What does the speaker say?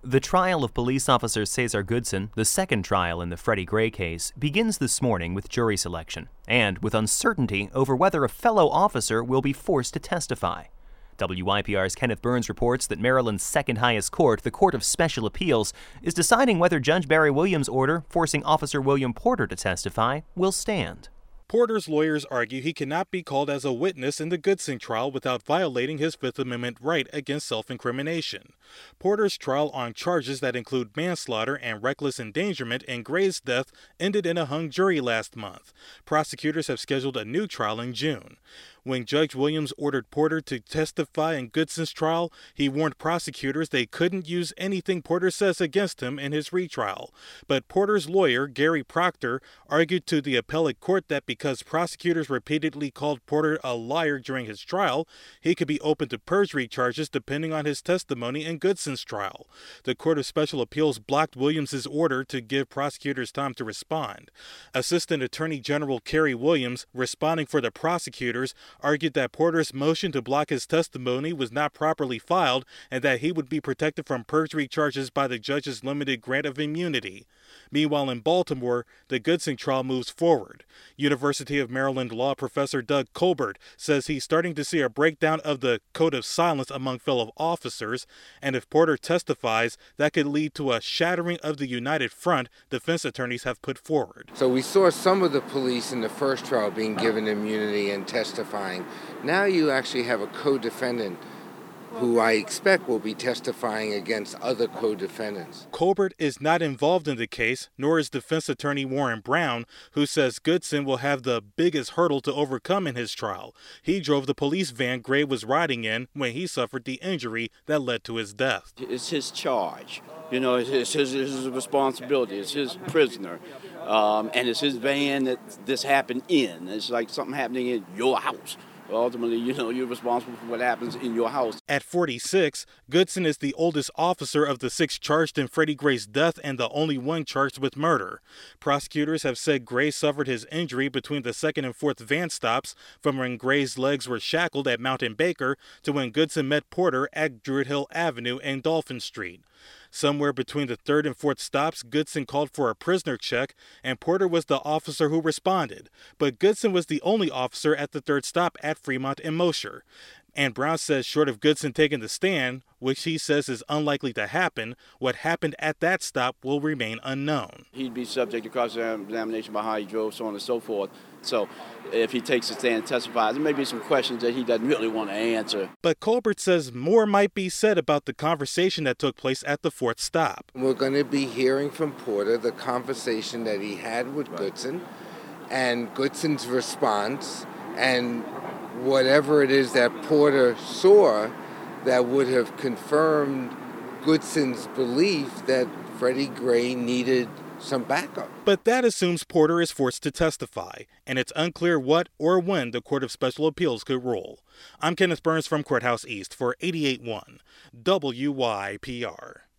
The trial of police officer Cesar Goodson, the second trial in the Freddie Gray case, begins this morning with jury selection and with uncertainty over whether a fellow officer will be forced to testify. WYPR's Kenneth Burns reports that Maryland's second highest court, the Court of Special Appeals, is deciding whether Judge Barry Williams' order forcing Officer William Porter to testify will stand. Porter's lawyers argue he cannot be called as a witness in the Goodson trial without violating his Fifth Amendment right against self-incrimination. Porter's trial on charges that include manslaughter and reckless endangerment in Gray's death ended in a hung jury last month. Prosecutors have scheduled a new trial in June. When Judge Williams ordered Porter to testify in Goodson's trial, he warned prosecutors they couldn't use anything Porter says against him in his retrial. But Porter's lawyer, Gary Proctor, argued to the appellate court that because prosecutors repeatedly called Porter a liar during his trial, he could be open to perjury charges depending on his testimony in Goodson's trial. The Court of Special Appeals blocked Williams' order to give prosecutors time to respond. Assistant Attorney General Kerry Williams, responding for the prosecutors, argued that Porter's motion to block his testimony was not properly filed and that he would be protected from perjury charges by the judge's limited grant of immunity. Meanwhile, in Baltimore, the Goodson trial moves forward. University of Maryland law professor Doug Colbert says he's starting to see a breakdown of the code of silence among fellow officers, and if Porter testifies, that could lead to a shattering of the united front defense attorneys have put forward. So we saw some of the police in the first trial being given immunity and testifying. Now you actually have a co-defendant who I expect will be testifying against other co-defendants. Colbert is not involved in the case, nor is defense attorney Warren Brown, who says Goodson will have the biggest hurdle to overcome in his trial. He drove the police van Gray was riding in when he suffered the injury that led to his death. It's his charge. You know, it's his responsibility. It's his prisoner. And it's his van that this happened in. It's like something happening in your house. Ultimately, you know, you're responsible for what happens in your house. At 46, Goodson is the oldest officer of the 6 charged in Freddie Gray's death and the only one charged with murder. Prosecutors have said Gray suffered his injury between the 2nd and 4th van stops from when Gray's legs were shackled at Mountain Baker to when Goodson met Porter at Druid Hill Avenue and Dolphin Street. Somewhere between the 3rd and 4th stops, Goodson called for a prisoner check, and Porter was the officer who responded. But Goodson was the only officer at the 3rd stop at Fremont and Mosher. And Brown says short of Goodson taking the stand, which he says is unlikely to happen, what happened at that stop will remain unknown. He'd be subject to cross-examination about how he drove, so on and so forth. So if he takes a stand and testifies, there may be some questions that he doesn't really want to answer. But Colbert says more might be said about the conversation that took place at the 4th stop. We're going to be hearing from Porter the conversation that he had with Goodson and Goodson's response and whatever it is that Porter saw that would have confirmed Goodson's belief that Freddie Gray needed some backup. But that assumes Porter is forced to testify, and it's unclear what or when the Court of Special Appeals could rule. I'm Kenneth Burns from Courthouse East for 88.1 WYPR.